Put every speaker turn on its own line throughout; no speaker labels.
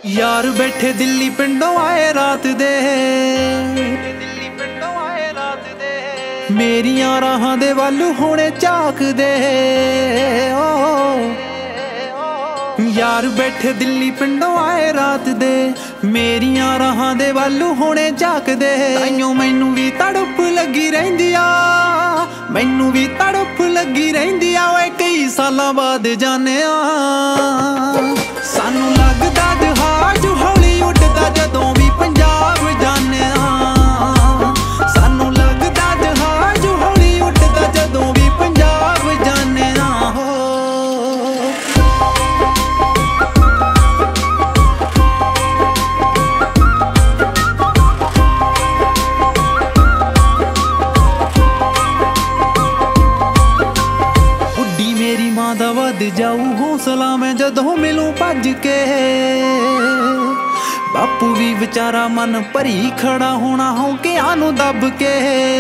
यार बैठे दिल्ली पिंडों आए रात दे, मेरियां राहां दे वालू होने झाक दे। यार बैठे दिल्ली पिंडों आए रात दे, मेरियां राहां दे वालू होने झाक दे। ताइयों मैनू भी तड़प लगी रहिंदी आ, मैनू भी तड़प लगी रहिंदी आ। ओए कई सालां बाद जाने आ, सानू लगदा जहाज हौली उड़दा जदों भी पंजाब जाने आ। सानू लगदा जहाज हौली उड़दा जदों भी पंजाब जाने आ। बुड्ढी मेरी मां दा वध जाऊ हौसला मैं जदों मिलूं भज के। बापू भी विचारा मन भरी खड़ा होना हौंकियां नूं दब के।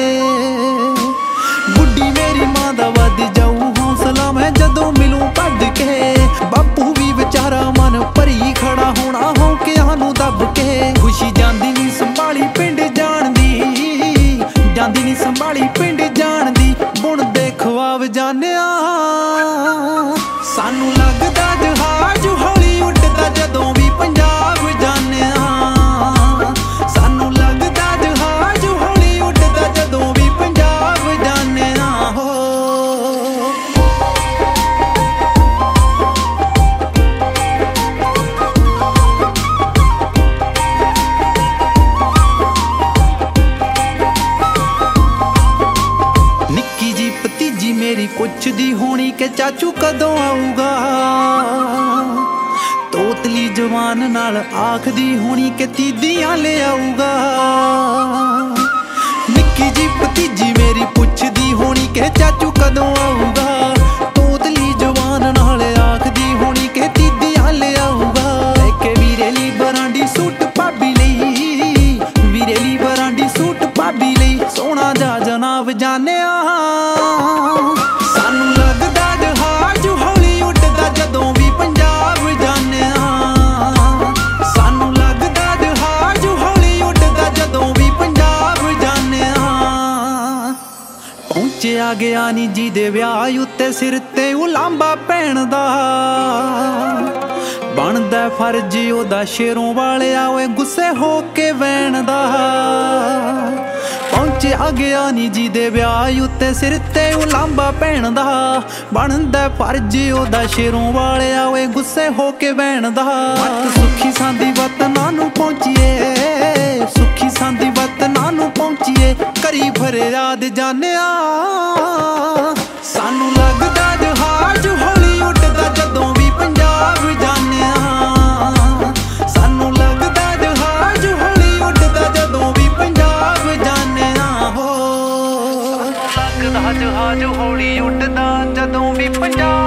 बुड्ढी मेरी मां दा वध जाऊ हौसला मैं जदों मिलूं भज के। बापू भी विचारा मन भरी खड़ा होना हौंकियां नूं दब के। खुशी जांदी नहीं संभाली पिंड जाण दी, जांदी नहीं संभाली पिंड जाण दी। बुणदे ख्वाब जानिया सानू लगदा जहाज हौली उड़दा जदों भी पंजाब जाने आ। सानू लगदा जहाज हौली उड़दा जदों भी पंजाब जाने आ। निक्की जी भतीजी मेरी पुछदी होनी के चाचू कदों आऊगा। तोतली जवान नाल आखदी होनी के तीदियां ले आऊगा। निक्की जी भतीजी मेरी पुछदी होनी के चाचू कदों आऊगा। तोतली जवान नाल आखदी होनी के तीदियां ले आऊगा। लेके वीरे ली बरांडी सूट भाभी लई, वीरे ली बरांडी सूट भाभी लई। सोहना जा जनाब जाने आ, सानू लगदा जहाज हौली उड़दा जदों भी पंजाब जाने आ। सानू लगदा जहाज हौली उड़दा जदों भी पंजाब जाने आ। पहुंचिया गया नी जी दे विआह उत्ते सिर ते उलांबा पैण दा। बनदा फर्ज ओदा शेरों वालिया ओए गुस्से हो के वैण दा। पहुंचिया गया नी जी दे विआह उत्ते सिर ते उलांबा पैण दा। बनदा फर्ज ओदा शेरों वालिया ओए गुस्से हो के वैण दा। सुखी सांदी वतनां नूं पहुंचीए, सुखी सांदी वतनां नूं पहुंचीए। करी फरियाद जानिया सानू लगदा जहाज हौली उड़दा जदों भी पंजाब जाने आ। सानू लगदा जहाज हौली उड़दा जदों भी पंजाब जाने आ। लगदा जहाज हौली उड़दा जदों भी पंजाब